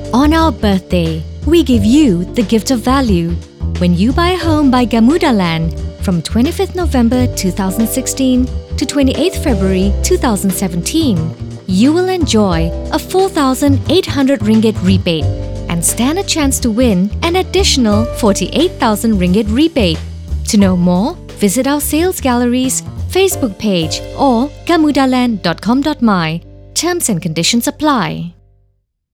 On our birthday, we give you the gift of value. When you buy a home by Gamuda Land from 25th November 2016 to 28th February 2017, you will enjoy a 4,800 ringgit rebate and stand a chance to win an additional 48,000 ringgit rebate. To know more, visit our sales galleries, Facebook page or gamudaland.com.my. Terms and conditions apply.